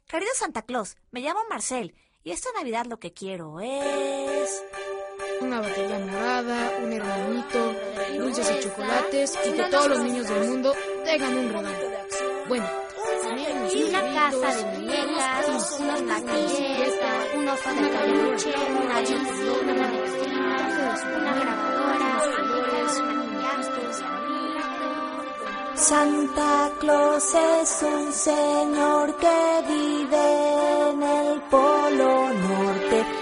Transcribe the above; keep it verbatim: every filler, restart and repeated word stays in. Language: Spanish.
Querido Santa Claus, me llamo Marcel y esta Navidad lo que quiero es... una batería morada, un hermanito, dulces y chocolates y que todos los niños del mundo tengan un regalo. Bueno, y una casa de muñecas, unos maquilletas, un oso de peluche, una chocolatina, una mezquina, una grabadora, flores, maquillajes. Santa Claus es un señor que vive en el Polo Norte.